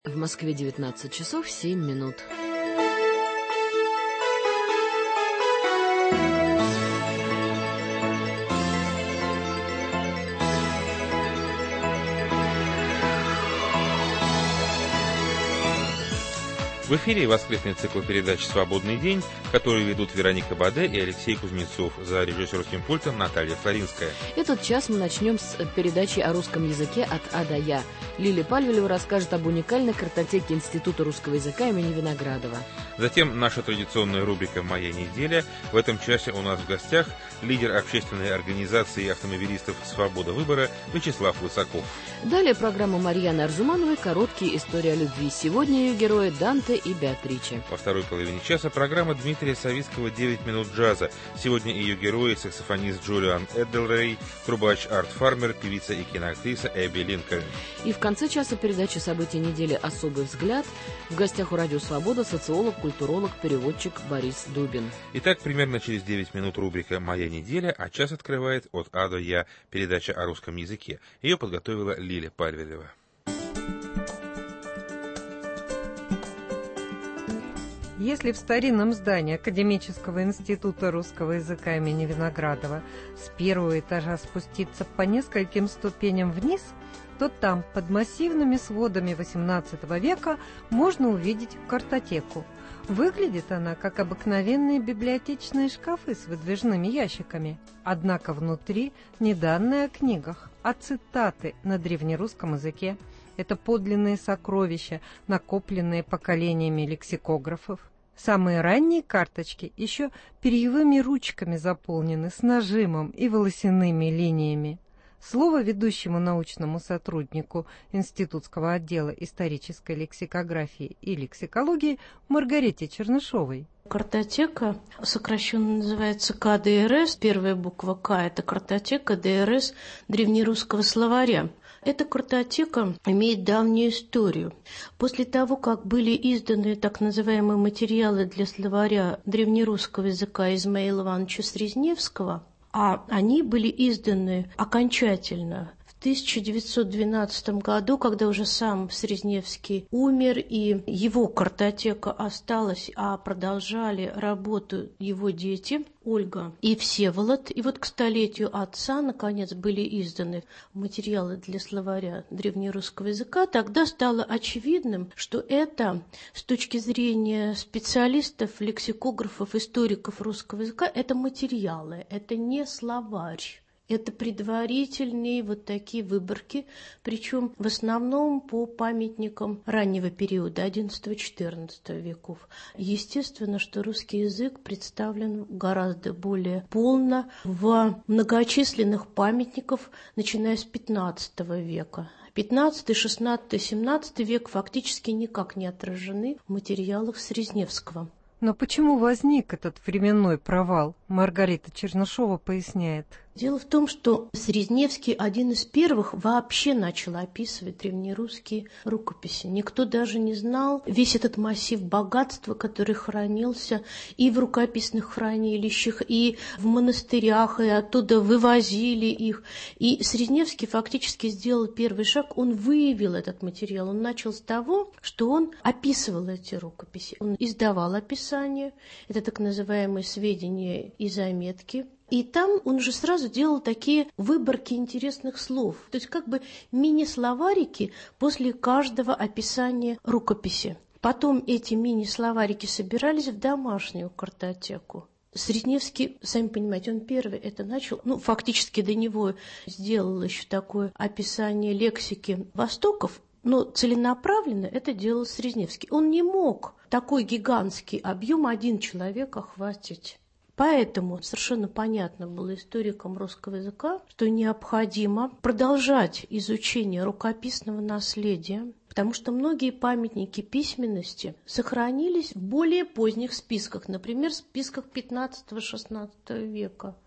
В Москве 19 часов 7 минут. В эфире воскресный цикл передач «Свободный день», который ведут Вероника Баде и Алексей Кузнецов. За режиссерским пультом Наталья Флоринская. Этот час мы начнем с передачи о русском языке от А до Я. Лилия Пальвелева расскажет об уникальной картотеке Института русского языка имени Виноградова. Затем наша традиционная рубрика «Моя неделя». В этом часе у нас в гостях лидер общественной организации автомобилистов «Свобода выбора» Вячеслав Лысаков. Далее программа Марьяны Арзумановой «Короткие истории о любви». Сегодня ее герои Данте и Беатриче. Во второй половине часа программа Дмитрия Савицкого «9 минут джаза». Сегодня ее герои — саксофонист Джулиан Эдделрей, трубач Арт Фармер, певица и киноактриса Эбби Линкольн. И в конце часа передачи «События недели. Особый взгляд». В гостях у Радио Свобода социолог, культуролог, переводчик Борис Дубин. Итак, примерно через 9 минут рубрика «Моя неделя», а час открывает «От А до Я» передача о русском языке. Ее подготовила Лилия Пальвелева. Если в старинном здании Академического института русского языка имени Виноградова с первого этажа спуститься по нескольким ступеням вниз, то там, под массивными сводами XVIII века, можно увидеть картотеку. Выглядит она как обыкновенные библиотечные шкафы с выдвижными ящиками. Однако внутри не данные о книгах, а цитаты на древнерусском языке. Это подлинные сокровища, накопленные поколениями лексикографов. Самые ранние карточки еще перьевыми ручками заполнены с нажимом и волосяными линиями. Слово ведущему научному сотруднику Институтского отдела исторической лексикографии и лексикологии Маргарите Чернышовой. Картотека сокращенно называется КДРС. Первая буква К – это картотека ДРС древнерусского словаря. Эта картотека имеет давнюю историю. После того, как были изданы так называемые материалы для словаря древнерусского языка Измаила Ивановича Срезневского, а они были изданы окончательно в 1912 году, когда уже сам Срезневский умер, и его картотека осталась, а продолжали работу его дети Ольга и Всеволод. И вот к столетию отца, наконец, были изданы материалы для словаря древнерусского языка. Тогда стало очевидным, что это, с точки зрения специалистов, лексикографов, историков русского языка, это материалы, это не словарь. Это предварительные вот такие выборки, причем в основном по памятникам раннего периода, XI-XIV веков. Естественно, что русский язык представлен гораздо более полно в многочисленных памятниках, начиная с XV века. XV, XVI, XVII век фактически никак не отражены в материалах Срезневского. Но почему возник этот временной провал, Маргарита Чернышова поясняет. Дело в том, что Срезневский один из первых вообще начал описывать древнерусские рукописи. Никто даже не знал весь этот массив богатства, который хранился и в рукописных хранилищах, и в монастырях, и оттуда вывозили их. И Срезневский фактически сделал первый шаг, он выявил этот материал. Он начал с того, что он описывал эти рукописи. Он издавал описания, это так называемые сведения и заметки. И там он уже сразу делал такие выборки интересных слов. То есть как бы мини-словарики после каждого описания рукописи. Потом эти мини-словарики собирались в домашнюю картотеку. Срезневский, сами понимаете, он первый это начал, фактически до него сделал еще такое описание лексики Востоков, но целенаправленно это делал Срезневский. Он не мог такой гигантский объем один человек охватить. Поэтому совершенно понятно было историкам русского языка, что необходимо продолжать изучение рукописного наследия, потому что многие памятники письменности сохранились в более поздних списках, например, в списках XV-XVI века.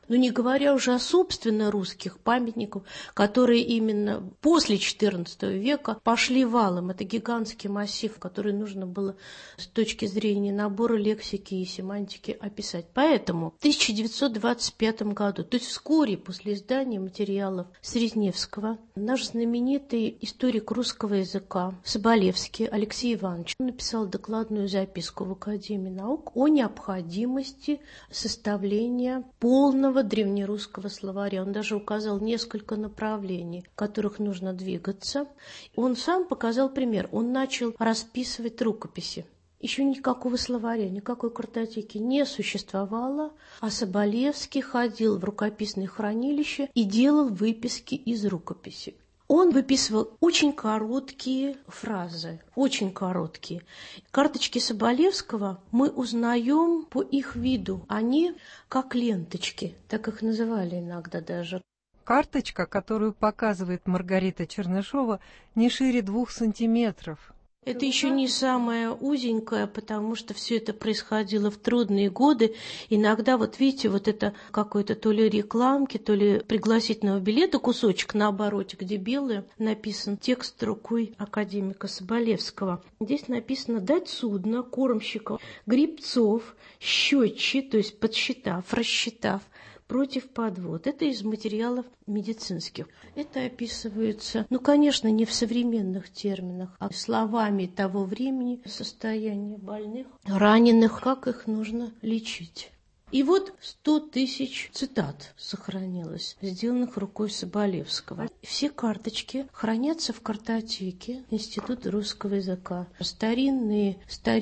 Ну, не говоря уже о собственно русских памятниках, которые именно после XIV века пошли валом. Это гигантский массив, который нужно было с точки зрения набора лексики и семантики описать. Поэтому в 1925 году, то есть вскоре после издания материалов Срезневского, наш знаменитый историк русского языка Соболевский Алексей Иванович написал докладную записку в Академии наук о необходимости составления полного древнерусского словаря. Он даже указал несколько направлений, в которых нужно двигаться. Он сам показал пример. Он начал расписывать рукописи. Еще никакого словаря, никакой картотеки не существовало, а Соболевский ходил в рукописное хранилище и делал выписки из рукописей. Он выписывал очень короткие фразы, очень короткие. Карточки Соболевского мы узнаем по их виду. Они как ленточки, так их называли иногда даже. Карточка, которую показывает Маргарита Чернышова, не шире 2 сантиметров. Это еще не самое узенькое, потому что все это происходило в трудные годы. Иногда, вот видите, вот это какой-то то ли рекламки, то ли пригласительного билета кусочек на обороте, где белый, написан текст рукой академика Соболевского. Здесь написано «дать судно кормщиков, гребцов, счетчи», то есть подсчитав, рассчитав, против подвод. Это из материалов медицинских. Это описывается, конечно, не в современных терминах, а словами того времени состояния больных, раненых, как их нужно лечить. И вот 100 тысяч цитат сохранилось, сделанных рукой Соболевского. Все карточки хранятся в картотеке Института русского языка. Старинные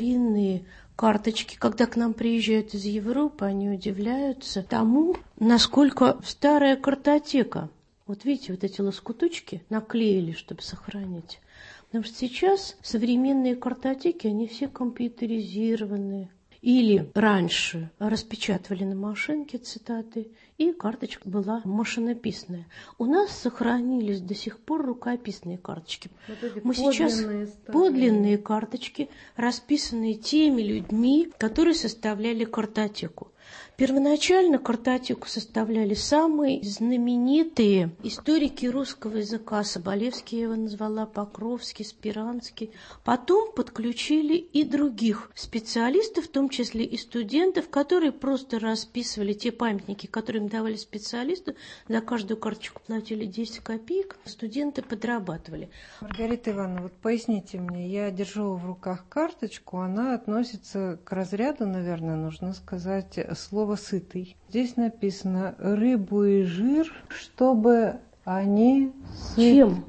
карточки, когда к нам приезжают из Европы, они удивляются тому, насколько старая картотека. Вот видите, вот эти лоскуточки наклеили, чтобы сохранить. Потому что сейчас современные картотеки, они все компьютеризированные. Или раньше распечатывали на машинке цитаты, и карточка была машинописная. У нас сохранились до сих пор рукописные карточки. Вот мы сейчас подлинные карточки, расписанные теми людьми, которые составляли картотеку. Первоначально картотеку составляли самые знаменитые историки русского языка. Соболевский я его назвала, Покровский, Спиранский. Потом подключили и других специалистов, в том числе и студентов, которые просто расписывали те памятники, которые им давали специалисты. За каждую карточку платили 10 копеек. Студенты подрабатывали. Маргарита Ивановна, вот поясните мне, я держу в руках карточку, она относится к разряду, наверное, нужно сказать, слово «сытый». Здесь написано «рыбу и жир, чтобы они Чем?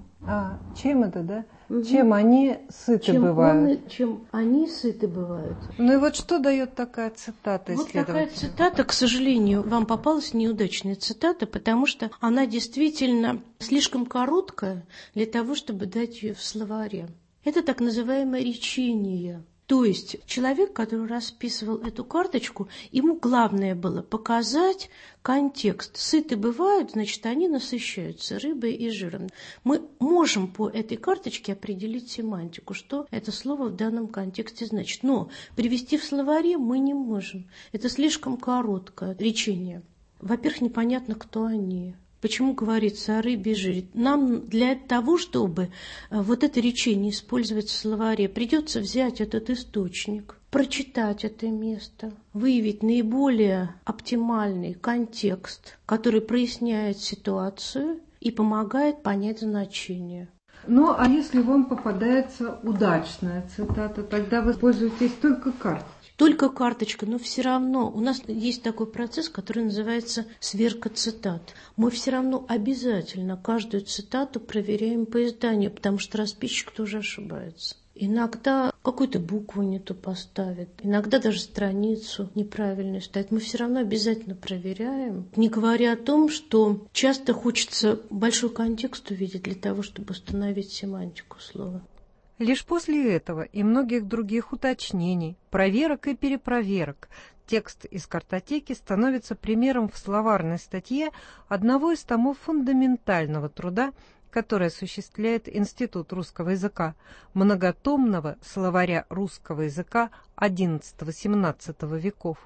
Чем это, да? Угу. Чем они сыты бывают. Чем они сыты бывают. Ну и вот что дает такая цитата Вот такая исследователя? цитата, к сожалению, вам попалась неудачная цитата, потому что она действительно слишком короткая для того, чтобы дать ее в словаре. Это так называемое речение. То есть человек, который расписывал эту карточку, ему главное было показать контекст. Сыты бывают, значит, они насыщаются рыбой и жиром. Мы можем по этой карточке определить семантику, что это слово в данном контексте значит. Но привести в словаре мы не можем. Это слишком короткое речение. Во-первых, непонятно, кто они. Почему говорится о рыбе и жире? Нам для того, чтобы вот это речение использовать в словаре, придется взять этот источник, прочитать это место, выявить наиболее оптимальный контекст, который проясняет ситуацию и помогает понять значение. Ну, а если вам попадается удачная цитата, тогда вы пользуетесь только карточкой. Только карточка, но все равно у нас есть такой процесс, который называется сверка цитат. Мы все равно обязательно каждую цитату проверяем по изданию, потому что расписчик тоже ошибается. Иногда какую-то букву не ту поставит, иногда даже страницу неправильную ставит. Мы все равно обязательно проверяем, не говоря о том, что часто хочется большой контекст увидеть для того, чтобы установить семантику слова. Лишь после этого и многих других уточнений, проверок и перепроверок текст из картотеки становится примером в словарной статье одного из томов фундаментального труда, который осуществляет Институт русского языка, многотомного словаря русского языка XI-XVII веков.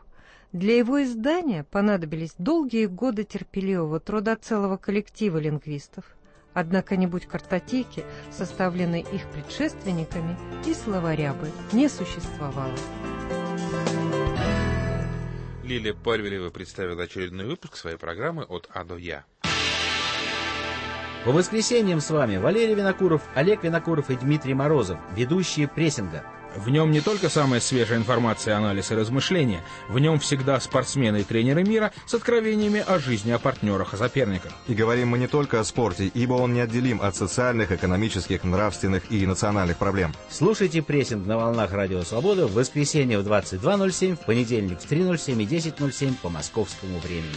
Для его издания понадобились долгие годы терпеливого труда целого коллектива лингвистов. Однако не будь картотеки, составленной их предшественниками, и словаря бы не существовало. Лилия Пальвелева представила очередной выпуск своей программы «От А до Я». По воскресеньям с вами Валерий Винокуров, Олег Винокуров и Дмитрий Морозов, ведущие прессинга. В нем не только самая свежая информация, анализ и размышления, в нем всегда спортсмены и тренеры мира с откровениями о жизни, о партнерах, о соперниках. И говорим мы не только о спорте, ибо он неотделим от социальных, экономических, нравственных и национальных проблем. Слушайте прессинг на волнах Радио Свобода в воскресенье в 22:07, в понедельник в 3:07 и 10:07 по московскому времени.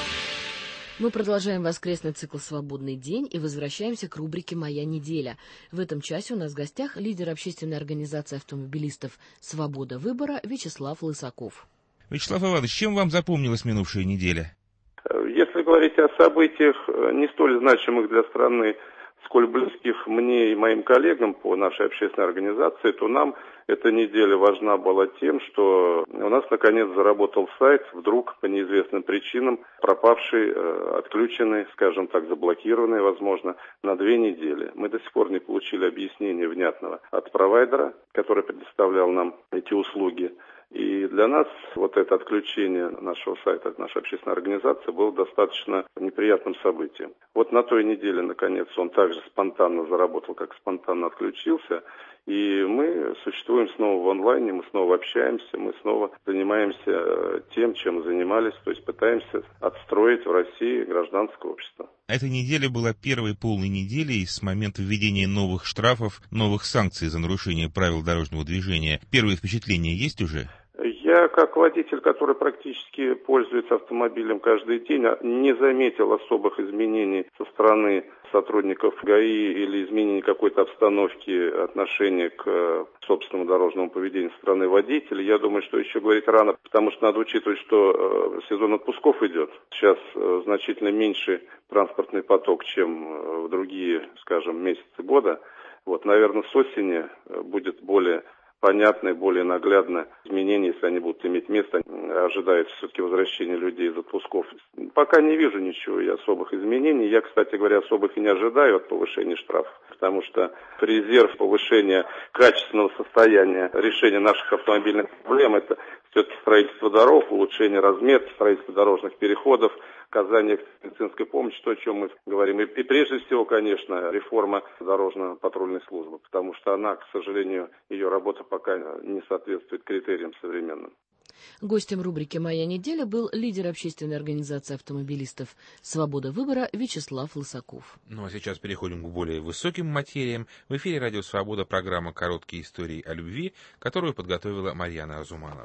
Мы продолжаем воскресный цикл «Свободный день» и возвращаемся к рубрике «Моя неделя». В этом часе у нас в гостях лидер общественной организации автомобилистов «Свобода выбора» Вячеслав Лысаков. Вячеслав Иванович, чем вам запомнилась минувшая неделя? Если говорить о событиях не столь значимых для страны, сколь близких мне и моим коллегам по нашей общественной организации, то нам эта неделя важна была тем, что у нас наконец заработал сайт, вдруг по неизвестным причинам пропавший, отключенный, скажем так, заблокированный, возможно, на 2 недели. Мы до сих пор не получили объяснения внятного от провайдера, который предоставлял нам эти услуги. И для нас вот это отключение нашего сайта от нашей общественной организации было достаточно неприятным событием. Вот на той неделе, наконец, он также спонтанно заработал, как спонтанно отключился. И мы существуем снова в онлайне, мы снова общаемся, мы снова занимаемся тем, чем занимались, то есть пытаемся отстроить в России гражданское общество. Эта неделя была первой полной неделей с момента введения новых штрафов, новых санкций за нарушение правил дорожного движения. Первые впечатления есть уже? Я, как водитель, который практически пользуется автомобилем каждый день, не заметил особых изменений со стороны сотрудников ГАИ или изменений какой-то обстановки, отношения к собственному дорожному поведению со стороны водителей. Я думаю, что еще говорить рано, потому что надо учитывать, что сезон отпусков идет. Сейчас значительно меньше транспортный поток, чем в другие, скажем, месяцы года. Вот, наверное, с осени будет более понятно, более наглядно изменения, если они будут иметь место. Ожидается все-таки возвращение людей из отпусков. Пока не вижу ничего и особых изменений. Я, кстати говоря, особых и не ожидаю от повышения штрафов, потому что резерв повышения качественного состояния решения наших автомобильных проблем – это все-таки строительство дорог, улучшение разметки, строительство дорожных переходов, оказание медицинской помощи, то, о чем мы говорим. И прежде всего, конечно, реформа дорожно-патрульной службы, потому что она, к сожалению, ее работа пока не соответствует критериям современным. Гостем рубрики «Моя неделя» был лидер общественной организации автомобилистов «Свобода выбора» Вячеслав Лысаков. Ну а сейчас переходим к более высоким материям. В эфире «Радио Свобода» программа «Короткие истории о любви», которую подготовила Марьяна Азуманова.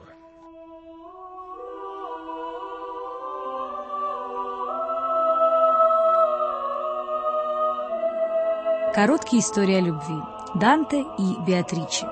Короткие истории о любви. Данте и Беатриче.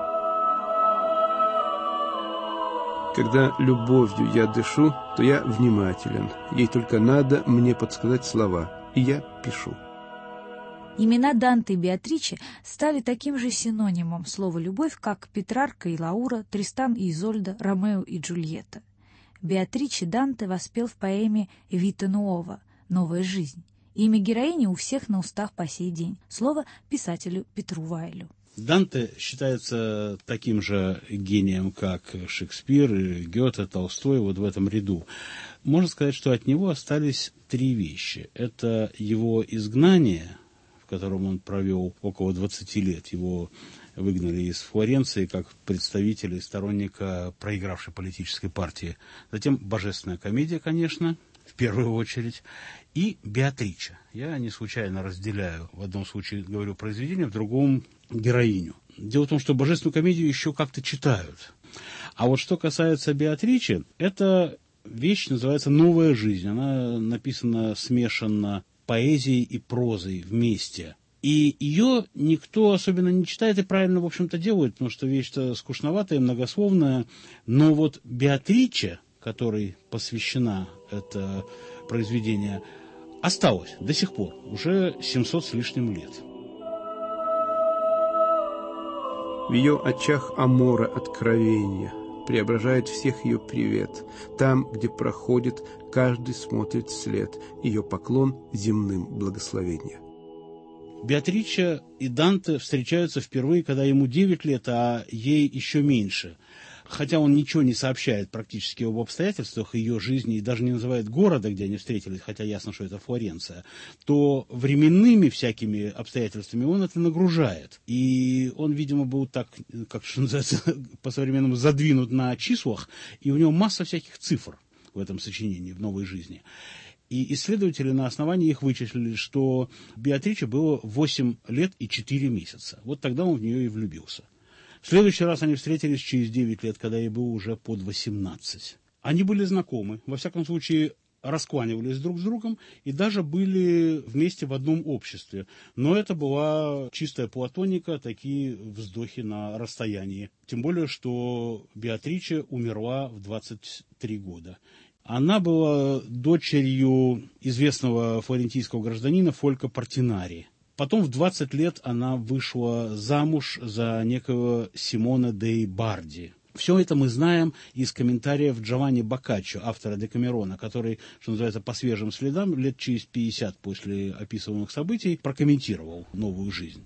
Когда любовью я дышу, то я внимателен. Ей только надо мне подсказать слова, и я пишу. Имена Данте и Беатриче стали таким же синонимом слова «любовь», как Петрарка и Лаура, Тристан и Изольда, Ромео и Джульетта. Беатриче Данте воспел в поэме «Вита Нуова» «Новая жизнь». Имя героини у всех на устах по сей день. Слово писателю Петру Вайлю. Данте считается таким же гением, как Шекспир, Гёте, Толстой, вот в этом ряду. Можно сказать, что от него остались 3 вещи. Это его изгнание, в котором он провел около 20 лет. Его выгнали из Флоренции как представителя и сторонника проигравшей политической партии. Затем божественная комедия, конечно, в первую очередь, и Беатриче. Я не случайно разделяю, в одном случае говорю произведение, в другом героиню. Дело в том, что божественную комедию еще как-то читают. А вот что касается Беатриче, эта вещь называется «Новая жизнь». Она написана смешанно поэзией и прозой вместе. И ее никто особенно не читает и правильно, в общем-то, делает, потому что вещь-то скучноватая, многословная. Но вот Беатриче, которой посвящена это произведение, осталось до сих пор, уже 700 с лишним лет. В ее очах амора откровения, преображает всех ее привет. Там, где проходит, каждый смотрит вслед. Ее поклон земным благословения. Беатриче и Данте встречаются впервые, когда ему 9 лет, а ей еще меньше. Хотя он ничего не сообщает практически об обстоятельствах ее жизни и даже не называет города, где они встретились, хотя ясно, что это Флоренция, то временными всякими обстоятельствами он это нагружает. И он, видимо, был так, как что называется, по-современному задвинут на числах, и у него масса всяких цифр в этом сочинении, в «Новой жизни». И исследователи на основании их вычислили, что Беатриче было 8 лет и 4 месяца. Вот тогда он в нее и влюбился. В следующий раз они встретились через 9 лет, когда ей было уже под 18. Они были знакомы, во всяком случае раскланивались друг с другом и даже были вместе в одном обществе. Но это была чистая платоника, такие вздохи на расстоянии. Тем более, что Беатриче умерла в 23 года. Она была дочерью известного флорентийского гражданина Фолько Портинари. Потом в 20 лет она вышла замуж за некого Симона деи Барди. Все это мы знаем из комментариев Джованни Боккаччо, автора Декамерона, который, что называется, по свежим следам, лет через 50 после описываемых событий, прокомментировал новую жизнь.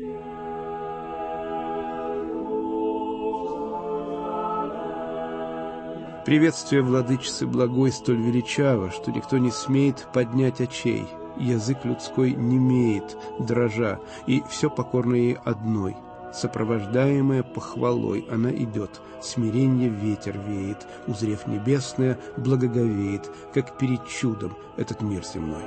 Приветствие владычицы благой столь величаво, что никто не смеет поднять очей. Язык людской немеет, дрожа, и все покорно ей одной. Сопровождаемая похвалой она идет, смиренье ветер веет, узрев небесное, благоговеет, как перед чудом этот мир земной.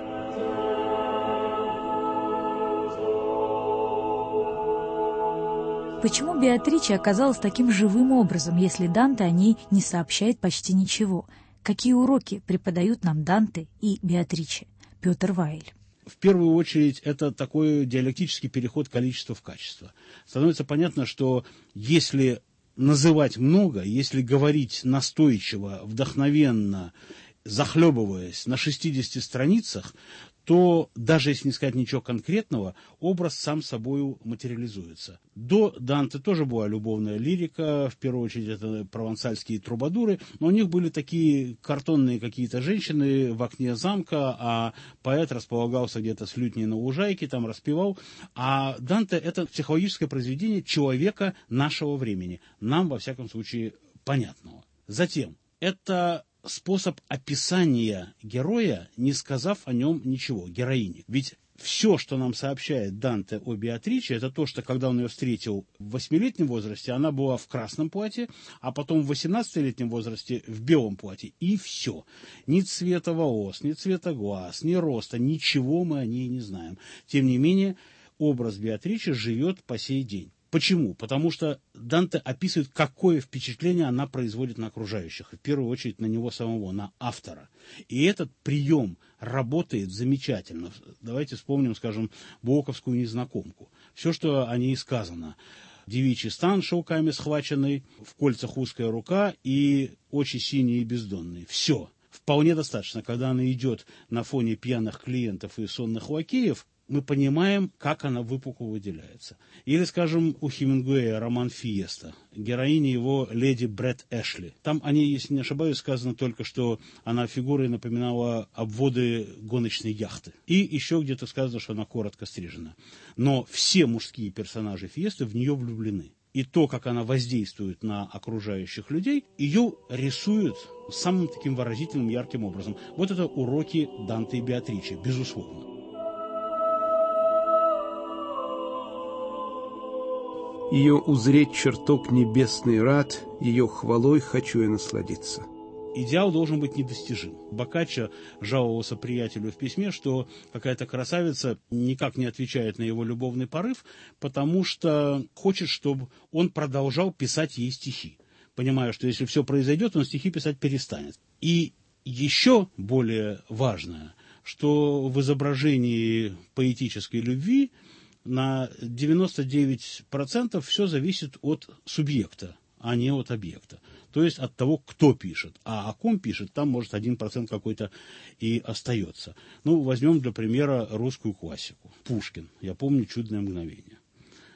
Почему Беатриче оказалась таким живым образом, если Данте о ней не сообщает почти ничего? Какие уроки преподают нам Данте и Беатриче? Петр Вайль. В первую очередь, это такой диалектический переход количества в качество. Становится понятно, что если называть много, если говорить настойчиво, вдохновенно, захлебываясь на 60 страницах, то даже если не сказать ничего конкретного, образ сам собой материализуется. До Данте тоже была любовная лирика, в первую очередь это провансальские трубадуры, но у них были такие картонные какие-то женщины в окне замка, а поэт располагался где-то с лютней на лужайке, там распевал. А Данте — это психологическое произведение человека нашего времени, нам, во всяком случае, понятного. Затем, это способ описания героя, не сказав о нем ничего, героини. Ведь все, что нам сообщает Данте о Беатриче, это то, что когда он ее встретил в 8-летнем возрасте, она была в красном платье, а потом в 18-летнем возрасте в белом платье. И все. Ни цвета волос, ни цвета глаз, ни роста, ничего мы о ней не знаем. Тем не менее, образ Беатриче живет по сей день. Почему? Потому что Данте описывает, какое впечатление она производит на окружающих, в первую очередь на него самого, на автора. И этот прием работает замечательно. Давайте вспомним, скажем, Блоковскую «Незнакомку». Все, что о ней сказано. Девичий стан шелками схваченный, в кольцах узкая рука и очи синие и бездонные. Все. Вполне достаточно. Когда она идет на фоне пьяных клиентов и сонных лакеев, мы понимаем, как она выпукло выделяется. Или, скажем, у Хемингуэя роман «Фиеста», героиня его леди Бретт Эшли. Там о ней, если не ошибаюсь, сказано только, что она фигурой напоминала обводы гоночной яхты. И еще где-то сказано, что она коротко стрижена. Но все мужские персонажи «Фиесты» в нее влюблены. И то, как она воздействует на окружающих людей, ее рисуют самым таким выразительным, ярким образом. Вот это уроки Данте и Беатриче, безусловно. Ее узреть чертог небесный рад, ее хвалой хочу я насладиться. Идеал должен быть недостижим. Боккаччо жаловался приятелю в письме, что какая-то красавица никак не отвечает на его любовный порыв, потому что хочет, чтобы он продолжал писать ей стихи, понимая, что если все произойдет, он стихи писать перестанет. И еще более важное, что в изображении поэтической любви на 99% все зависит от субъекта, а не от объекта. То есть от того, кто пишет. А о ком пишет, там, может, 1% какой-то и остается. Ну, возьмем для примера русскую классику. Пушкин. Я помню «Чудное мгновение».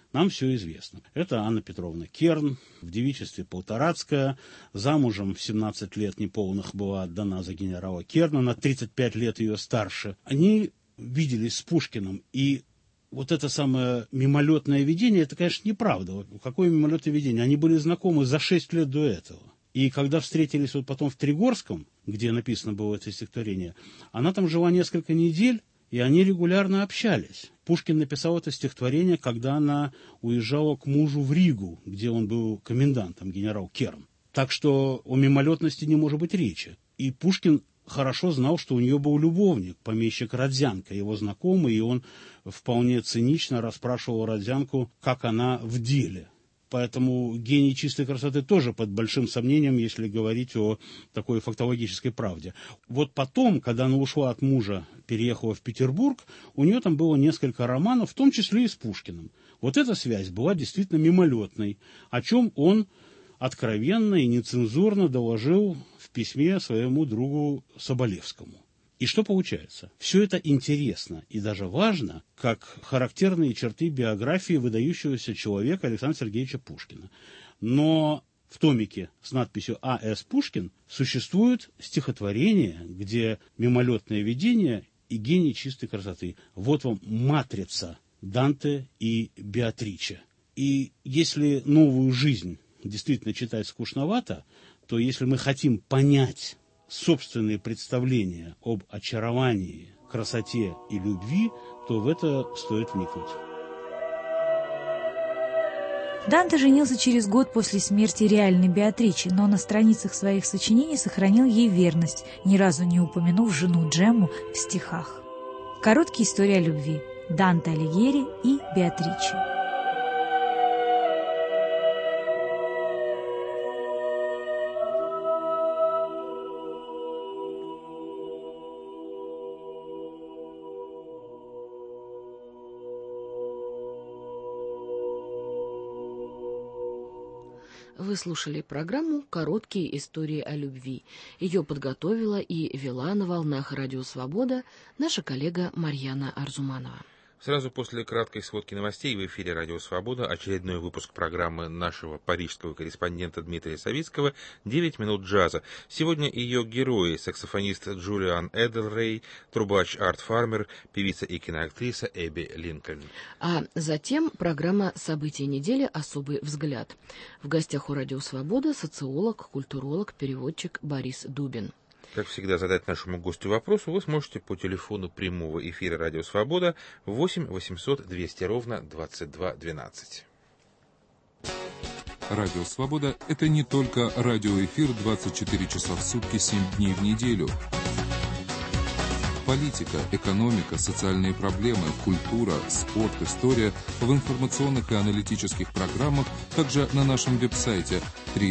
нам все известно. Это Анна Петровна Керн, в девичестве Полторацкая, замужем в 17 лет неполных была отдана за генерала Керна, на 35 лет ее старше. Они виделись с Пушкиным, и вот это самое мимолетное видение, это, конечно, неправда. Какое мимолетное видение? Они были знакомы за 6 лет до этого. И когда встретились вот потом в Тригорском, где написано было это стихотворение, она там жила несколько недель, и они регулярно общались. Пушкин написал это стихотворение, когда она уезжала к мужу в Ригу, где он был комендантом, генерал Керн. Так что о мимолетности не может быть речи. И Пушкин хорошо знал, что у нее был любовник, помещик Родзянко, его знакомый, и он вполне цинично расспрашивал Родзянку, как она в деле. Поэтому гений чистой красоты тоже под большим сомнением, если говорить о такой фактологической правде. Вот потом, когда она ушла от мужа, переехала в Петербург, у нее там было несколько романов, в том числе и с Пушкиным. Вот эта связь была действительно мимолетной, о чем он откровенно и нецензурно доложил в письме своему другу Соболевскому. И что получается? Все это интересно и даже важно, как характерные черты биографии выдающегося человека Александра Сергеевича Пушкина. Но в томике с надписью А.С. Пушкин существует стихотворение, где мимолетное видение и гений чистой красоты. Вот вам матрица Данте и Беатриче. И если новую жизнь действительно читать скучновато, то если мы хотим понять собственные представления об очаровании, красоте и любви, то в это стоит вникнуть. Данте женился через год после смерти реальной Беатричи, но на страницах своих сочинений сохранил ей верность, ни разу не упомянув жену Джемму в стихах. Короткие истории о любви. Данте Алигьери и Беатриче. Вы слушали программу «Короткие истории о любви». Ее подготовила и вела на волнах Радио Свобода наша коллега Марьяна Арзуманова. Сразу после краткой сводки новостей в эфире Радио Свобода очередной выпуск программы нашего парижского корреспондента Дмитрия Савицкого «9 минут джаза». Сегодня ее герои — саксофонист Джулиан Эделрей, трубач Арт Фармер, певица и киноактриса Эбби Линкольн. А затем программа «События недели. Особый взгляд». В гостях у Радио Свобода социолог, культуролог, переводчик Борис Дубин. Как всегда, задать нашему гостю вопрос вы сможете по телефону прямого эфира «Радио Свобода» 8 800 200 ровно 22 12. Радио Свобода – это не только радиоэфир 24 часа в сутки, 7 дней в неделю. Политика, экономика, социальные проблемы, культура, спорт, история в информационных и аналитических программах, также на нашем веб-сайте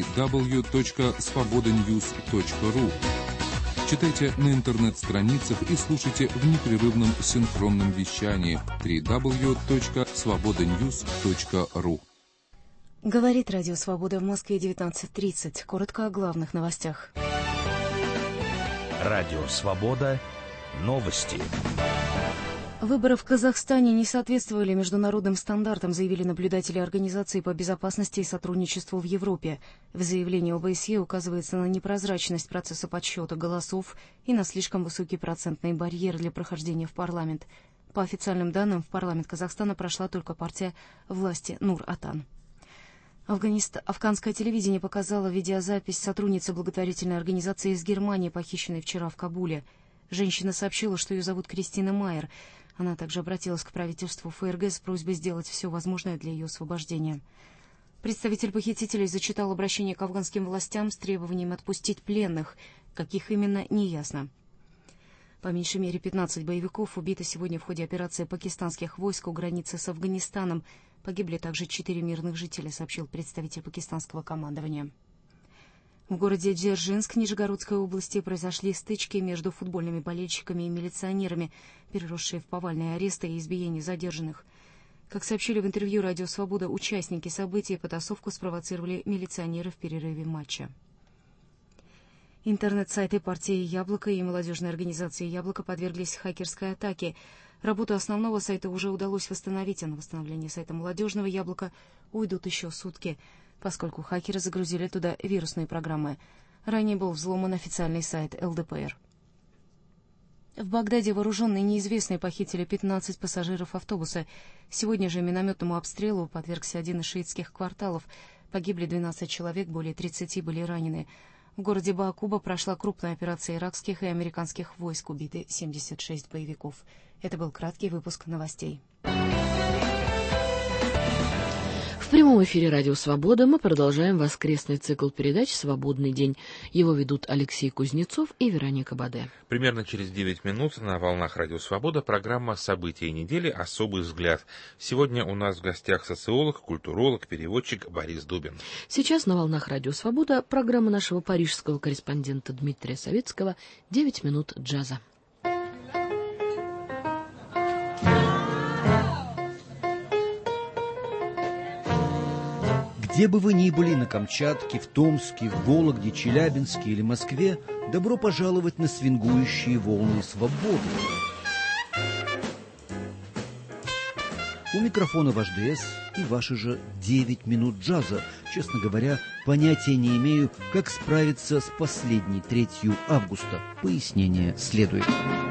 www.svobodanews.ru. Читайте на интернет-страницах и слушайте в непрерывном синхронном вещании www.svobodanews.ru. Говорит Радио Свобода в Москве 19:30. Коротко о главных новостях. Радио Свобода. Новости. Выборы в Казахстане не соответствовали международным стандартам, заявили наблюдатели Организации по безопасности и сотрудничеству в Европе. В заявлении ОБСЕ указывается на непрозрачность процесса подсчета голосов и на слишком высокий процентный барьер для прохождения в парламент. По официальным данным, в парламент Казахстана прошла только партия власти Нур-Отан. Афганское телевидение показало видеозапись сотрудницы благотворительной организации из Германии, похищенной вчера в Кабуле. Женщина сообщила, что ее зовут Кристина Майер. Она также обратилась к правительству ФРГ с просьбой сделать все возможное для ее освобождения. Представитель похитителей зачитал обращение к афганским властям с требованием отпустить пленных. Каких именно, неясно. По меньшей мере 15 боевиков убиты сегодня в ходе операции пакистанских войск у границы с Афганистаном. Погибли также 4 мирных жителя, сообщил представитель пакистанского командования. В городе Дзержинск Нижегородской области произошли стычки между футбольными болельщиками и милиционерами, переросшие в повальные аресты и избиения задержанных. Как сообщили в интервью «Радио Свобода», участники событий потасовку спровоцировали милиционеры в перерыве матча. Интернет-сайты партии «Яблоко» и молодежной организации «Яблоко» подверглись хакерской атаке. Работу основного сайта уже удалось восстановить, а на восстановление сайта «Молодежного яблока» уйдут еще сутки, поскольку хакеры загрузили туда вирусные программы. Ранее был взломан официальный сайт ЛДПР. В Багдаде вооруженные неизвестные похитили 15 пассажиров автобуса. Сегодня же минометному обстрелу подвергся один из шиитских кварталов. Погибли 12 человек, более 30 были ранены. В городе Баакуба прошла крупная операция иракских и американских войск, убиты 76 боевиков. Это был краткий выпуск новостей. В прямом эфире «Радио Свобода» мы продолжаем воскресный цикл передач «Свободный день». Его ведут Алексей Кузнецов и Вероника Баде. Примерно через 9 минут на волнах «Радио Свобода» программа «События недели. Особый взгляд». Сегодня у нас в гостях социолог, культуролог, переводчик Борис Дубин. Сейчас на волнах «Радио Свобода» программа нашего парижского корреспондента Дмитрия Савицкого «9 минут джаза». Где бы вы ни были, на Камчатке, в Томске, в Вологде, Челябинске или Москве, добро пожаловать на свингующие волны свободы. У микрофона ваш ДС и ваши же 9 минут джаза. Честно говоря, понятия не имею, как справиться с последней 3 августа. Пояснение следует.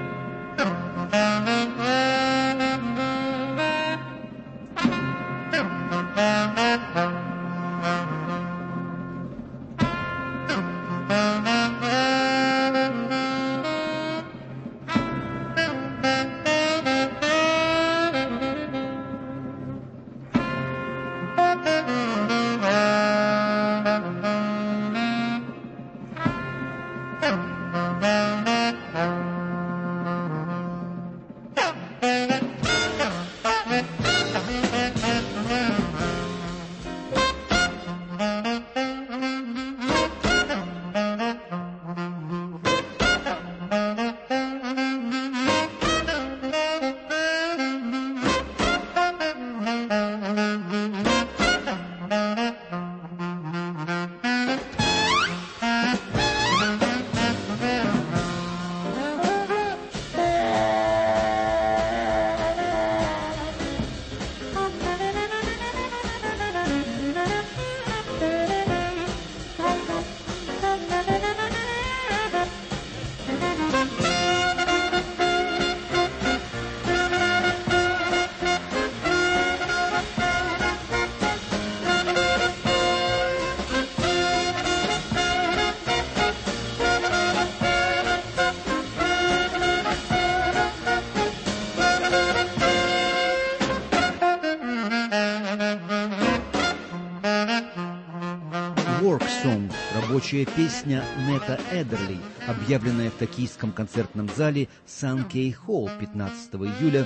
Рабочая песня Нета Эдерли, объявленная в токийском концертном зале Санкей Холл 15 июля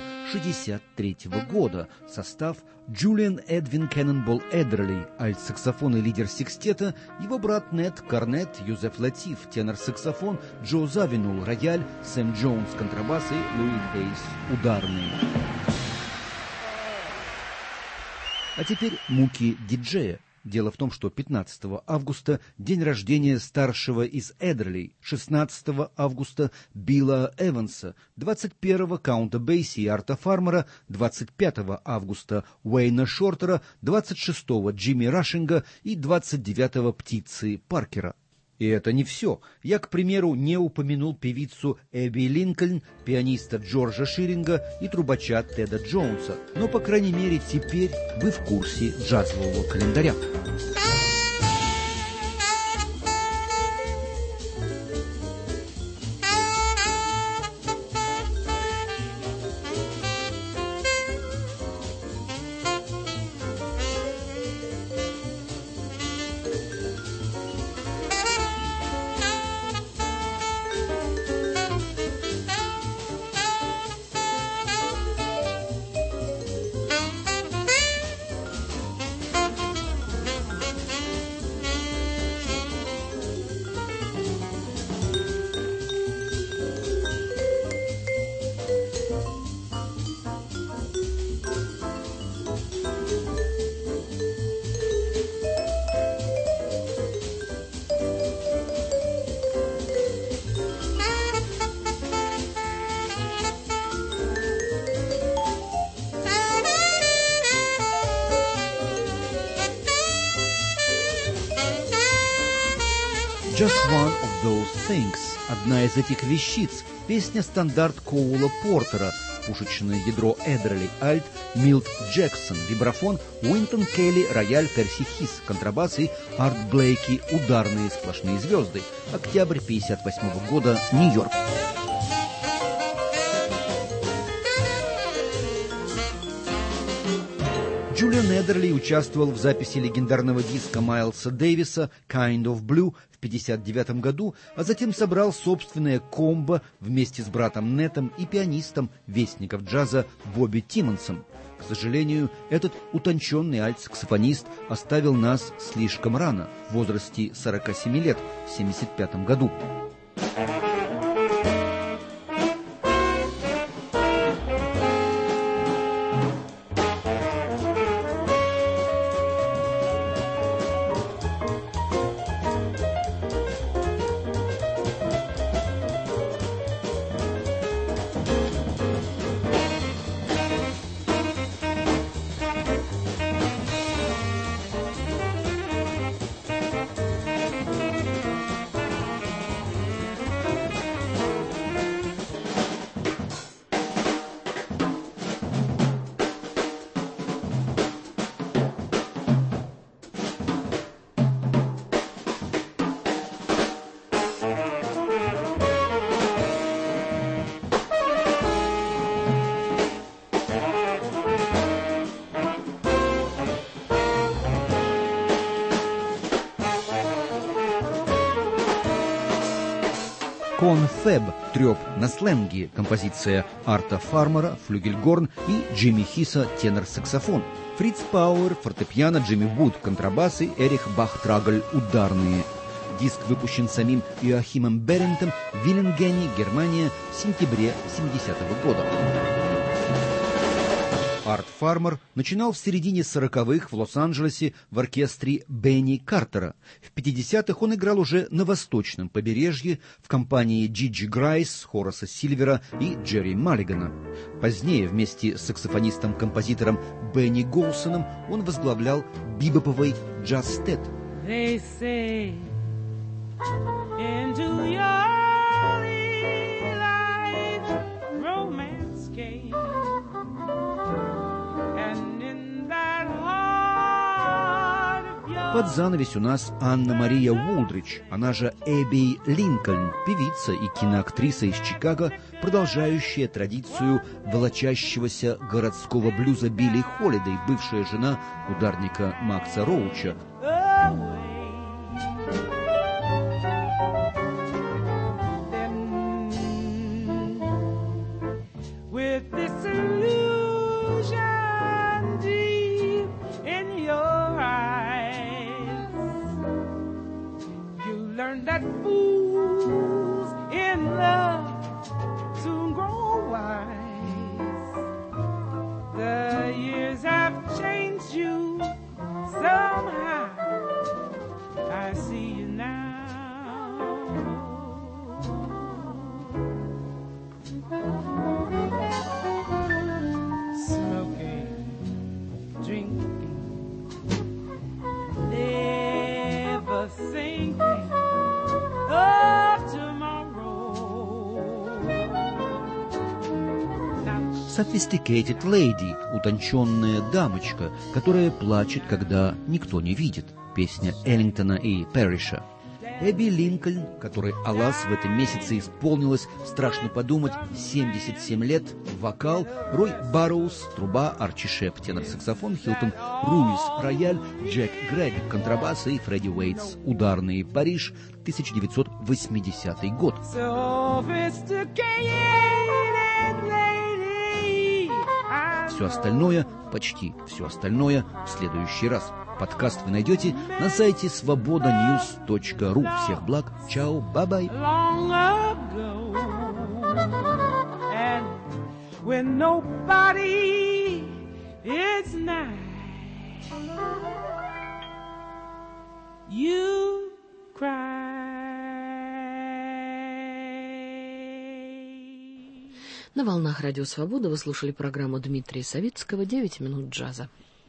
1963 года. Состав: Джулиан Эдвин Кеннонбол Эдерли, альт-саксофон и лидер секстета, его брат Нет Корнет, Юзеф Латиф, тенор-саксофон, Джо Завинул, рояль, Сэм Джонс, контрабас и Луи Хейс, ударные. А теперь муки диджея. Дело в том, что 15 августа день рождения старшего из Эдерли, 16 августа Билла Эванса, 21 Каунта Бейси и Арта Фармера, 25 августа Уэйна Шортера, 26 Джимми Рашинга и 29 Птицы Паркера. И это не все. Я, к примеру, не упомянул певицу Эбби Линкольн, пианиста Джорджа Ширинга и трубача Теда Джонса. Но, по крайней мере, теперь вы в курсе джазового календаря. Just One of Those Things. Одна из этих вещиц. Песня-стандарт Коула Портера. Пушечное ядро Эдерли, альт, Милт Джексон, вибрафон, Уинтон Келли, рояль, Перси Хис, контрабас и Арт Блейки, ударные сплошные звезды. Октябрь 1958 года, Нью-Йорк. Джулиан Эдерли участвовал в записи легендарного диска Майлса Дэвиса «Kind of Blue» в 1959 году, а затем собрал собственное комбо вместе с братом Нетом и пианистом вестников джаза Бобби Тиммонсом. К сожалению, этот утонченный альт-саксофонист оставил нас слишком рано, в возрасте 47 лет, в 1975 году. Конфеб, трёп на сленге, композиция Арта Фармера, флюгельгорн и Джимми Хиса, тенор-саксофон. Фриц Пауэр, фортепиано, Джимми Вуд, контрабасы, Эрих Бахтраголь, ударные. Диск выпущен самим Йоахимом Берентом в Виллингене, Германия, в сентябре 1970 года. Арт Фармер начинал в середине 40-х в Лос-Анджелесе в оркестре Бенни Картера. В 50-х он играл уже на восточном побережье в компании Джиджи Грайс, Хораса Сильвера и Джерри Маллигана. Позднее вместе с саксофонистом-композитором Бенни Голсоном он возглавлял бибоповый джаз-стет. Под занавес у нас Анна-Мария Вулдрич, она же Эбби Линкольн, певица и киноактриса из Чикаго, продолжающая традицию волочащегося городского блюза Билли Холидей, бывшая жена ударника Макса Роуча. That fools in love soon grow wise. The years have changed you somehow. I see you now. Smoking, drinking, never thinking Sophisticated Lady, утонченная дамочка, которая плачет, когда никто не видит. Песня Эллингтона и Перриша. Эбби Линкольн, которой Алас в этом месяце исполнилось, страшно подумать, 77 лет, вокал, Рой Барроуз, труба, Арчи Шеп, тенор-саксофон, Хилтон Руис, рояль, Джек Грегг, контрабас и Фредди Уэйтс, ударные, Париж, 1980 год. Все остальное, почти все остальное, в следующий раз. Подкаст вы найдете на сайте svobodanews.ru. Всех благ, чао, бай-бай. На волнах Радио Свобода вы слушали программу Дмитрия Савицкого «9 минут джаза».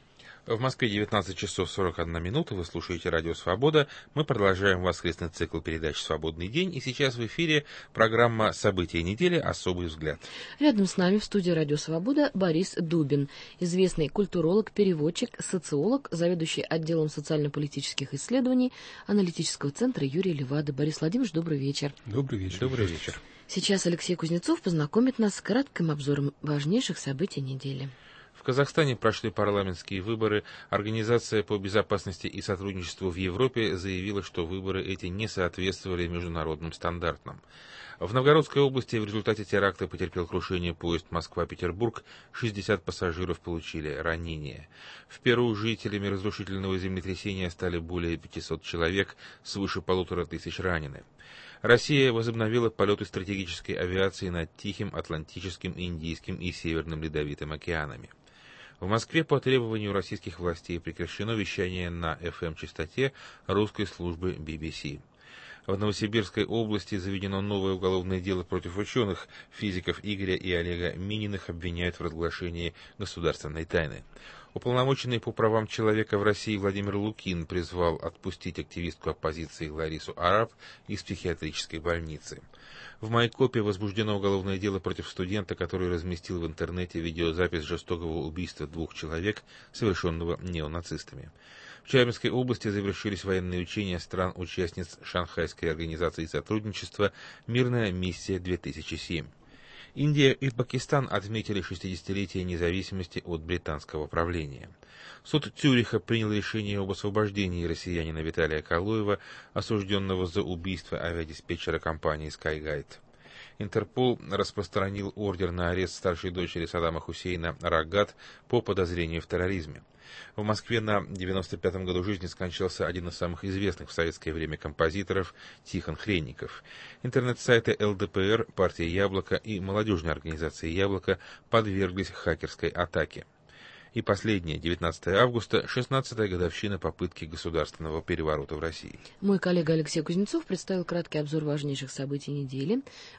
В Москве 19 часов 41 минута. Вы слушаете Радио Свобода. Мы продолжаем воскресный цикл передач «Свободный день». И сейчас в эфире программа «События недели. Особый взгляд». Рядом с нами в студии Радио Свобода Борис Дубин, известный культуролог, переводчик, социолог, заведующий отделом социально-политических исследований аналитического центра Юрия Левады. Борис Владимирович, добрый вечер. Добрый вечер. Добрый вечер. Сейчас Алексей Кузнецов познакомит нас с кратким обзором важнейших событий недели. В Казахстане прошли парламентские выборы. Организация по безопасности и сотрудничеству в Европе заявила, что выборы эти не соответствовали международным стандартам. В Новгородской области в результате теракта потерпел крушение поезд Москва-Петербург. 60 пассажиров получили ранения. В Перу жителями разрушительного землетрясения стали более 500 человек, свыше 1500 ранены. Россия возобновила полеты стратегической авиации над Тихим, Атлантическим, Индийским и Северным Ледовитым океанами. В Москве по требованию российских властей прекращено вещание на FM-частоте русской службы BBC. В Новосибирской области заведено новое уголовное дело против ученых. Физиков Игоря и Олега Мининых обвиняют в разглашении государственной тайны. Уполномоченный по правам человека в России Владимир Лукин призвал отпустить активистку оппозиции Ларису Араб из психиатрической больницы. В Майкопе возбуждено уголовное дело против студента, который разместил в интернете видеозапись жестокого убийства 2 человек, совершенного неонацистами. В Челябинской области завершились военные учения стран-участниц Шанхайской организации сотрудничества «Мирная миссия-2007». Индия и Пакистан отметили 60-летие независимости от британского правления. Суд Цюриха принял решение об освобождении россиянина Виталия Калуева, осужденного за убийство авиадиспетчера компании SkyGuide. Интерпол распространил ордер на арест старшей дочери Саддама Хусейна Рагат по подозрению в терроризме. В Москве на 95-м году жизни скончался один из самых известных в советское время композиторов Тихон Хренников. Интернет-сайты ЛДПР, партия «Яблоко» и молодежная организация «Яблоко» подверглись хакерской атаке. И последнее, 19 августа, 16-я годовщина попытки государственного переворота в России. Мой коллега Алексей Кузнецов представил краткий обзор важнейших событий недели.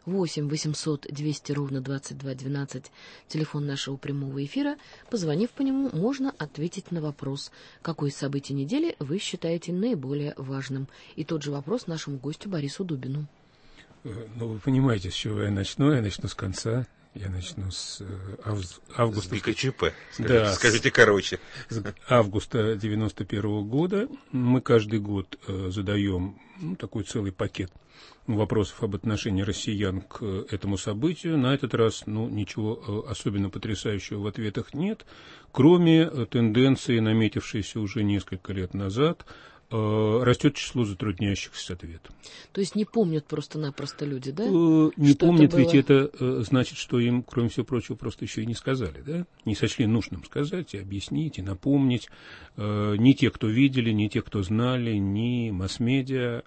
8 800 200 ровно 2212, телефон нашего прямого эфира. Позвонив по нему, можно ответить на вопрос, какое из событий недели вы считаете наиболее важным. И тот же вопрос нашему гостю Борису Дубину. Ну, вы понимаете, с чего я начну? Я начну с конца. Я начну с августа. С БКЧП. Скажите короче. С августа 91-го года мы каждый год задаем такой целый пакет вопросов об отношении россиян к этому событию. На этот раз ничего особенно потрясающего в ответах нет, кроме тенденции, наметившейся уже несколько лет назад. Растет число затрудняющихся с ответом. То есть не помнят просто-напросто люди, да? Не помнят, ведь это значит, что им, кроме всего прочего, просто еще и не сказали, да? Не сочли нужным сказать и объяснить, и напомнить. Ни те, кто видели, ни те, кто знали, ни масс-медиа.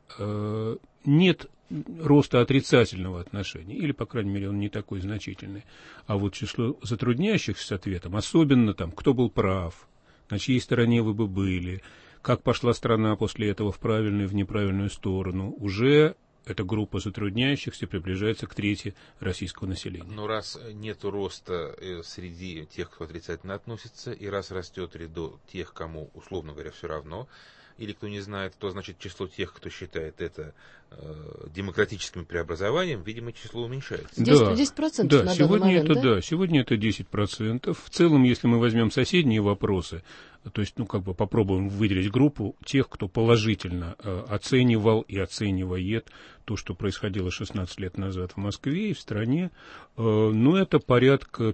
Нет роста отрицательного отношения, или, по крайней мере, он не такой значительный. А вот число затрудняющихся с ответом, особенно там, кто был прав, на чьей стороне вы бы были, как пошла страна после этого в правильную и в неправильную сторону, уже эта группа затрудняющихся приближается к трети российского населения. Но раз нет роста среди тех, кто отрицательно относится, и раз растет ряду тех, кому, условно говоря, все равно, или кто не знает, то значит число тех, кто считает это демократическим преобразованием, видимо, число уменьшается. 10% да, на сегодня данный момент, это, да, сегодня это 10%. В целом, если мы возьмем соседние вопросы, то есть, попробуем выделить группу тех, кто положительно оценивал и оценивает то, что происходило 16 лет назад в Москве и в стране, это порядка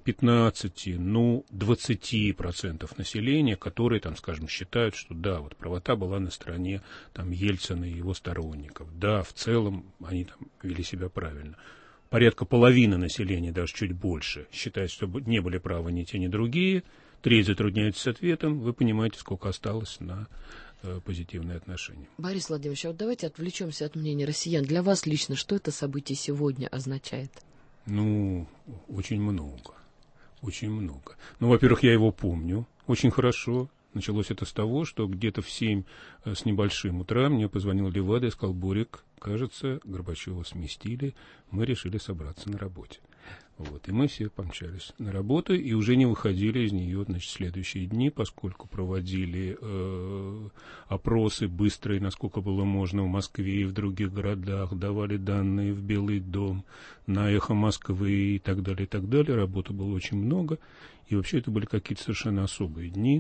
15-20% населения, которые, скажем, считают, что да, вот правота была на стороне Ельцина и его сторонников. Да, в целом они вели себя правильно. Порядка половины населения, даже чуть больше, считает, что не были правы ни те, ни другие. Треть затрудняется с ответом. Вы понимаете, сколько осталось на позитивные отношения. Борис Владимирович, вот давайте отвлечемся от мнения россиян. Для вас лично что это событие сегодня означает? Очень много. Очень много. Во-первых, я его помню очень хорошо. Началось это с того, что где-то в 7 с небольшим утра мне позвонил Левада и сказал: Борик, кажется, Горбачева сместили, мы решили собраться на работе. Вот, и мы все помчались на работу и уже не выходили из нее, значит, следующие дни, поскольку проводили опросы быстрые, насколько было можно в Москве и в других городах, давали данные в Белый дом, на Эхо Москвы и так далее, и так далее. Работы было очень много, и вообще это были какие-то совершенно особые дни.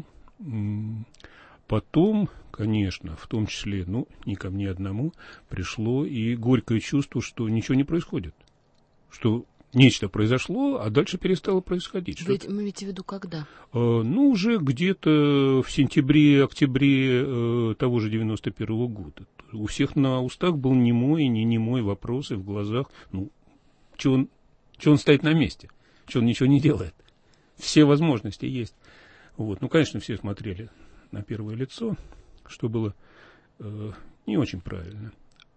Потом, конечно, в том числе, не ко мне одному, пришло и горькое чувство, что ничего не происходит, что нечто произошло, а дальше перестало происходить. Вы имеете в виду когда? Уже где-то в сентябре-октябре того же 91-го года. У всех на устах был немой и не немой вопрос, и в глазах, что он стоит на месте, что он ничего не делает. Все возможности есть. Вот. Конечно, все смотрели на первое лицо, что было не очень правильно.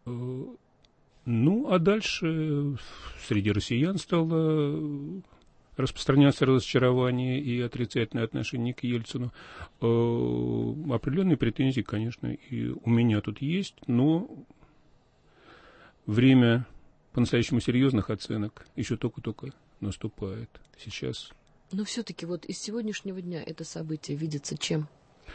А дальше среди россиян стало распространяться разочарование и отрицательное отношение к Ельцину. Определенные претензии, конечно, и у меня тут есть, но время по-настоящему серьезных оценок еще только-только наступает сейчас. Но все-таки вот из сегодняшнего дня это событие видится чем?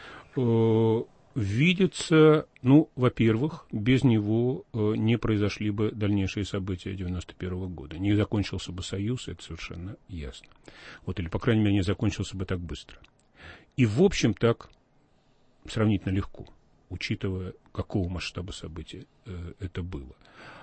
Видится, во-первых, без него не произошли бы дальнейшие события 91-го года. Не закончился бы Союз, это совершенно ясно. Или, по крайней мере, не закончился бы так быстро. И, в общем, так сравнительно легко, учитывая, какого масштаба события это было.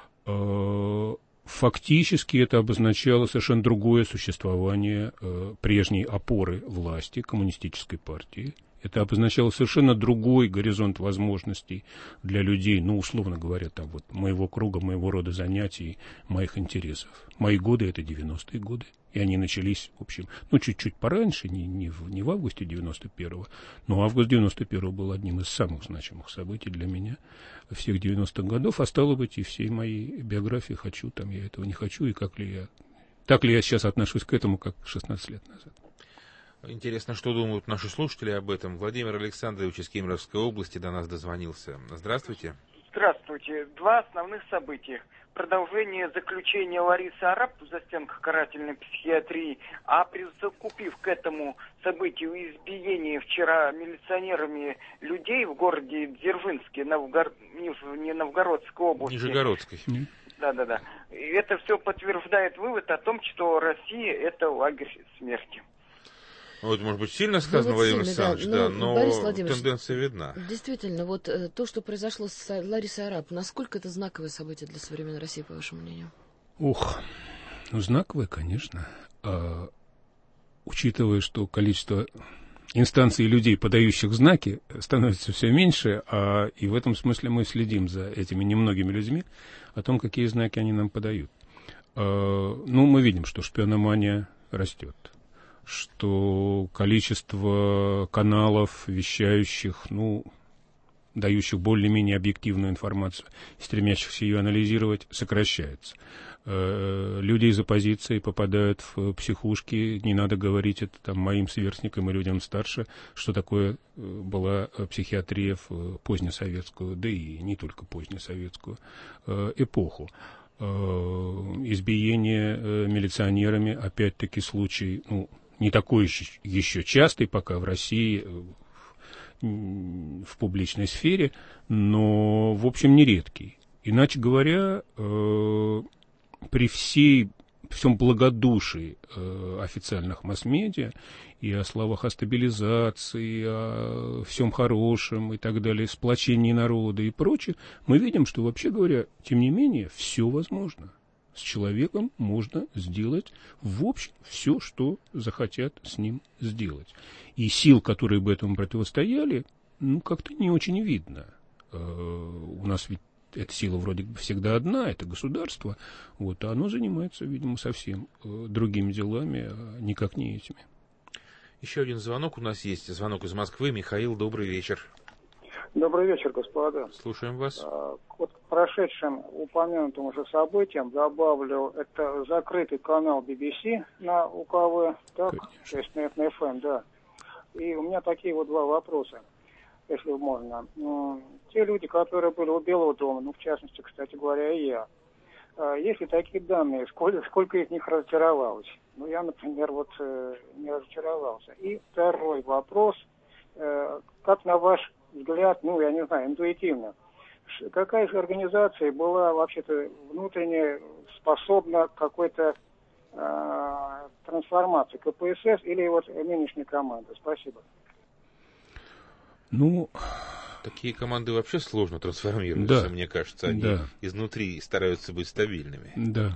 Фактически это обозначало совершенно другое существование прежней опоры власти, коммунистической партии. Это обозначало совершенно другой горизонт возможностей для людей, условно говоря, моего круга, моего рода занятий, моих интересов. Мои годы — это 90-е годы, и они начались, в общем, чуть-чуть пораньше, не в августе 91-го, но август 91-го был одним из самых значимых событий для меня всех 90-х годов, а стало быть, и всей моей биографии, хочу я этого не хочу, и так ли я сейчас отношусь к этому, как 16 лет назад. Интересно, что думают наши слушатели об этом. Владимир Александрович из Кемеровской области до нас дозвонился. Здравствуйте. Здравствуйте. Два основных события. Продолжение заключения Ларисы Арап в застенках карательной психиатрии, а присовокупив к этому событию избиение вчера милиционерами людей в городе Дзержинске, не Новгородской области. Нижегородской. Да. И это все подтверждает вывод о том, что Россия — это лагерь смерти. Это, может быть, сильно сказано, Владимир Александрович, но тенденция видна. Действительно, то, что произошло с Ларисой Арап, насколько это знаковое событие для современной России, по вашему мнению? Знаковое, конечно. Учитывая, что количество инстанций и людей, подающих знаки, становится все меньше, и в этом смысле мы следим за этими немногими людьми, о том, какие знаки они нам подают. Мы видим, что шпиономания растет, что количество каналов, вещающих, дающих более-менее объективную информацию, стремящихся ее анализировать, сокращается. Люди из оппозиции попадают в психушки, не надо говорить это моим сверстникам и людям старше, что такое была психиатрия в позднесоветскую, да и не только позднесоветскую эпоху. Избиение милиционерами, опять-таки случай, не такой еще частый пока в России, в публичной сфере, но, в общем, нередкий. Иначе говоря, при всем благодушии официальных масс-медиа и о словах о стабилизации, о всем хорошем и так далее, сплочении народа и прочее, мы видим, что, вообще говоря, тем не менее, все возможно. С человеком можно сделать, в общем, все, что захотят с ним сделать. И сил, которые бы этому противостояли, как-то не очень видно. У нас ведь эта сила вроде бы всегда одна, это государство, а оно занимается, видимо, совсем другими делами, а никак не этими. Еще один звонок у нас есть. Звонок из Москвы. Михаил, добрый вечер. Добрый вечер, господа. Слушаем вас. К прошедшим упомянутым уже событиям добавлю, это закрытый канал BBC на УКВ, так, то есть на FM, да. И у меня такие два вопроса, если можно. Те люди, которые были у Белого дома, в частности, кстати говоря, и я, есть ли такие данные, сколько из них разочаровалось? Ну, я, например, вот не разочаровался. И второй вопрос. Как на ваш взгляд, ну, я не знаю, интуитивно, какая же организация была вообще-то внутренне способна к какой-то трансформации, КПСС или вот нынешняя команда? Спасибо. Ну, такие команды вообще сложно трансформируются, да, мне кажется. Они изнутри стараются быть стабильными. Да.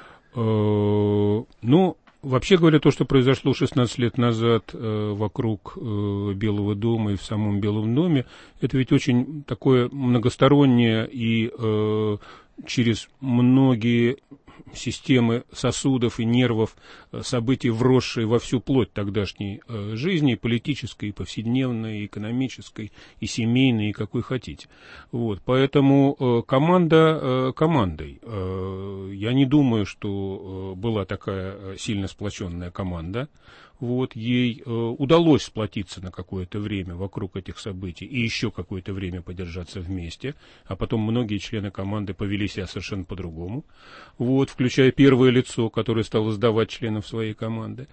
Ну, вообще говоря, то, что произошло 16 лет назад вокруг Белого дома и в самом Белом доме, это ведь очень такое многостороннее и через многие системы сосудов и нервов события, вросшие во всю плоть тогдашней жизни, и политической, и повседневной, и экономической, и семейной, и какой хотите. Вот, поэтому команда командой. Я не думаю, что была такая сильно сплоченная команда. Вот, ей удалось сплотиться на какое-то время вокруг этих событий и еще какое-то время подержаться вместе, а потом многие члены команды повели себя совершенно по-другому, вот, включая первое лицо, которое стало сдавать членов своей команды.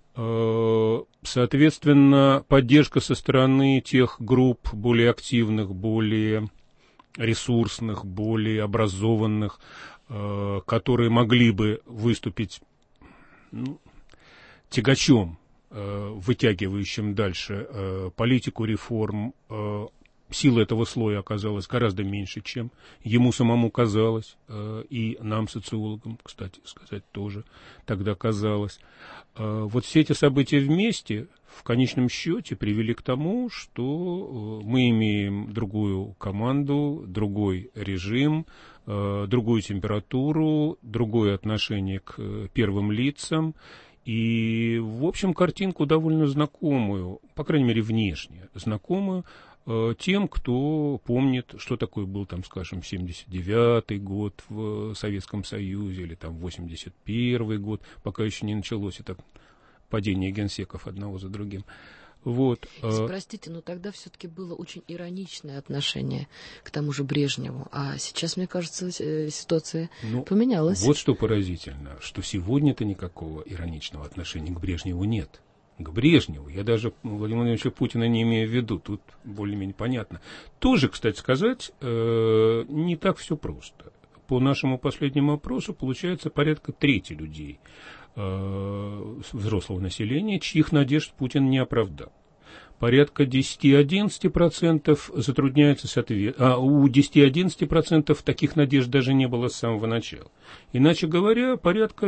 Соответственно, поддержка со стороны тех групп более активных, более ресурсных, более образованных, которые могли бы выступить, ну, тягачом, вытягивающим дальше политику реформ, сила этого слоя оказалась гораздо меньше, чем ему самому казалось, и нам, социологам, кстати сказать, тоже тогда казалось. Вот все эти события вместе в конечном счете привели к тому, что мы имеем другую команду, другой режим, другую температуру, другое отношение к первым лицам. И, в общем, картинку довольно знакомую, по крайней мере, внешне знакомую тем, кто помнит, что такое был, там, скажем, 79-й год в Советском Союзе, или там 81-й год, пока еще не началось это падение генсеков одного за другим. Вот. Простите, но тогда все-таки было очень ироничное отношение к тому же Брежневу, а сейчас, мне кажется, ситуация поменялась. Вот что поразительно, что сегодня-то никакого ироничного отношения к Брежневу нет. К Брежневу, я даже Владимира Владимировича Путина не имею в виду, тут более-менее понятно. Тоже, кстати сказать, не так все просто. По нашему последнему опросу получается порядка трети людей, взрослого населения, чьих надежд Путин не оправдал. Порядка 10-11% затрудняются с ответом, а у 10-11% таких надежд даже не было с самого начала. Иначе говоря, порядка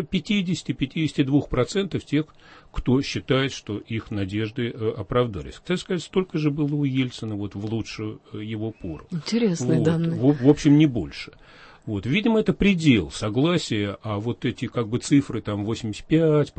50-52% тех, кто считает, что их надежды оправдались. Кстати сказать, столько же было у Ельцина вот в лучшую его пору. Интересные данные. В общем, не больше. Вот, видимо, это предел согласия, а вот эти как бы цифры там 85%,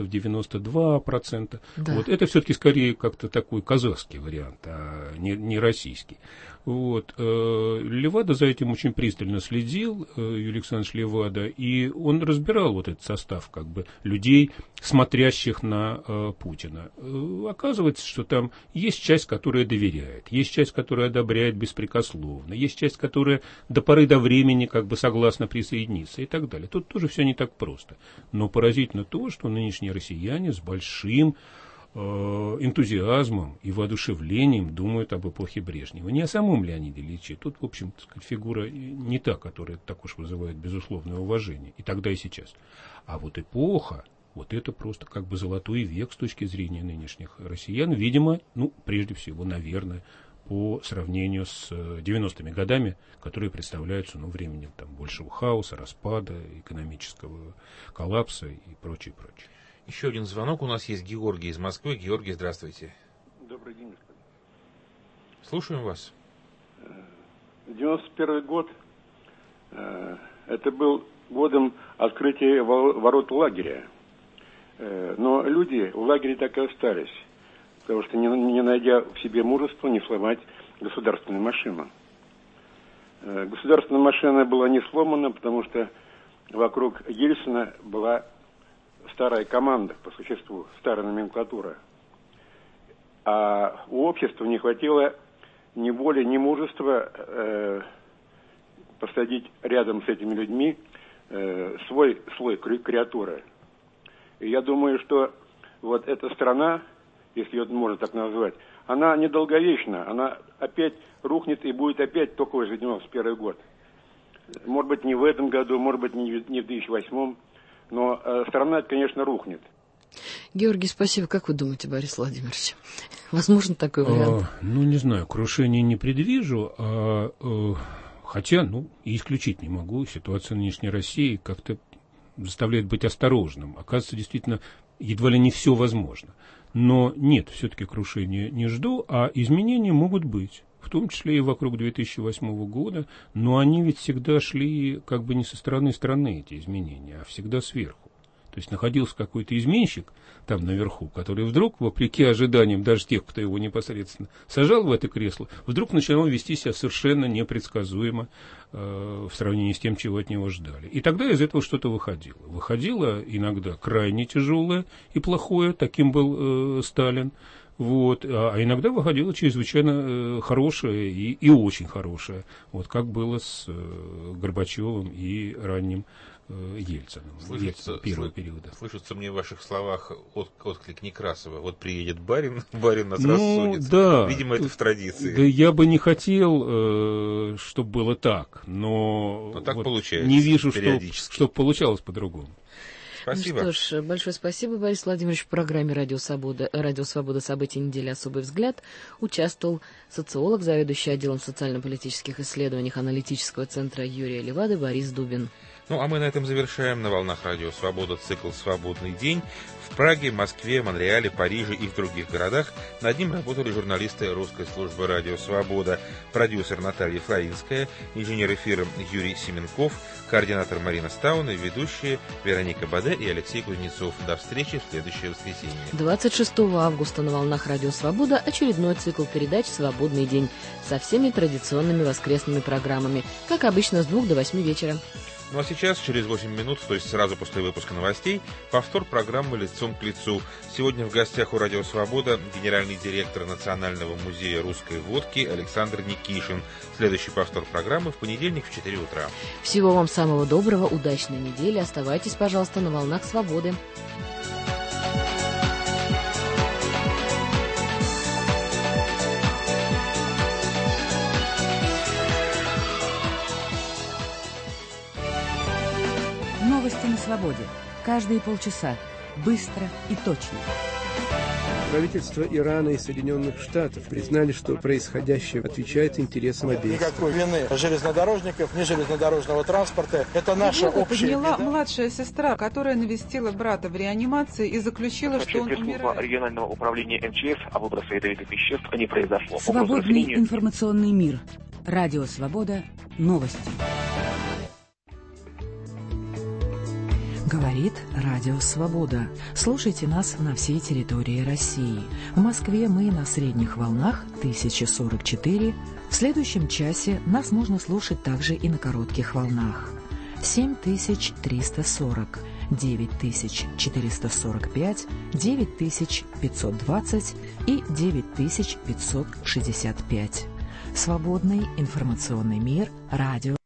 92%, да. Вот, это все-таки скорее как-то такой казахский вариант, а не российский. Вот, Левада за этим очень пристально следил, Юрий Александрович Левада, и он разбирал вот этот состав как бы людей, смотрящих на Путина. Оказывается, что там есть часть, которая доверяет, есть часть, которая одобряет беспрекословно, есть часть, которая до поры до времени как бы согласна присоединиться и так далее. Тут тоже все не так просто. Но поразительно то, что нынешние россияне с большим энтузиазмом и воодушевлением думают об эпохе Брежнева. Не о самом Леониде Ильиче. Тут, в общем, так сказать, фигура не та, которая так уж вызывает безусловное уважение. И тогда, и сейчас. А вот эпоха, вот это просто как бы золотой век с точки зрения нынешних россиян. Видимо, ну, прежде всего, наверное, по сравнению с 90-ми годами, которые представляются, ну, временем там большего хаоса, распада, экономического коллапса и прочее, прочее. Еще один звонок у нас есть. Георгий из Москвы. Георгий, здравствуйте. Добрый день, господин. Слушаем вас. 91 год, это был годом открытия ворот лагеря. Но люди в лагере так и остались, потому что не найдя в себе мужества не сломать государственную машину. Государственная машина была не сломана, потому что вокруг Ельцина была старая команда, по существу, старая номенклатура. А у общества не хватило ни воли, ни мужества посадить рядом с этими людьми свой слой креатуры. И я думаю, что вот эта страна, если ее можно так назвать, она недолговечна, она опять рухнет и будет опять только уже 91 год. Может быть, не в этом году, может быть, не в 2008, но страна, конечно, рухнет. Георгий, спасибо. Как вы думаете, Борис Владимирович? Возможно такой вариант? Не знаю, крушения не предвижу, хотя, и исключить не могу. Ситуация нынешней России как-то заставляет быть осторожным. Оказывается, действительно, едва ли не все возможно. Но нет, все-таки крушения не жду, а изменения могут быть. В том числе и вокруг 2008 года, но они ведь всегда шли как бы не со стороны страны, эти изменения, а всегда сверху. То есть находился какой-то изменщик там наверху, который вдруг, вопреки ожиданиям даже тех, кто его непосредственно сажал в это кресло, вдруг начинал вести себя совершенно непредсказуемо в сравнении с тем, чего от него ждали. И тогда из этого что-то выходило. Выходило иногда крайне тяжелое и плохое, таким был Сталин. Вот, а иногда выходило чрезвычайно хорошее и очень хорошее, вот как было с Горбачевым и ранним Ельциным первого периода. Слышится мне в ваших словах отклик Некрасова. Вот приедет барин нас рассудит. Да, видимо, это в традиции. Да, я бы не хотел, чтобы было так, но так получается. Не вижу, чтобы получалось по-другому. Спасибо. Ну что ж, большое спасибо, Борис Владимирович. В программе «Радио Свобода. События недели. Особый взгляд» участвовал социолог, заведующий отделом социально-политических исследований аналитического центра Юрия Левады Борис Дубин. Ну, а мы на этом завершаем на волнах «Радио Свобода» цикл «Свободный день». В Праге, Москве, Монреале, Париже и в других городах над ним работали журналисты русской службы «Радио Свобода», продюсер Наталья Флоринская, инженер эфира Юрий Семенков, координатор Марина Стауна, ведущие Вероника Баде и Алексей Кузнецов. До встречи в следующее воскресенье. 26 августа на волнах «Радио Свобода» очередной цикл передач «Свободный день» со всеми традиционными воскресными программами, как обычно, с 2 до 8 вечера. Ну а сейчас, через 8 минут, то есть сразу после выпуска новостей, повтор программы «Лицом к лицу». Сегодня в гостях у «Радио Свобода» генеральный директор Национального музея русской водки Александр Никишин. Следующий повтор программы в понедельник в 4 утра. Всего вам самого доброго, удачной недели. Оставайтесь, пожалуйста, на волнах свободы. Новости на свободе. Каждые полчаса. Быстро и точно. Правительства Ирана и Соединенных Штатов признали, что происходящее отвечает интересам обеих сторон. Никакой вины железнодорожников, ни железнодорожного транспорта. Это наша общая подняла беда. Младшая сестра, которая навестила брата в реанимации и заключила, что он умирает. Регионального управления МЧС о выбросе ядовитых веществ не произошло. Свободный информационный мир. Радио Свобода. Новости. Говорит Радио Свобода. Слушайте нас на всей территории России. В Москве мы на средних волнах 1044. В следующем часе нас можно слушать также и на коротких волнах. 7340, 9445, 9520 и 9565. Свободный информационный мир. Радио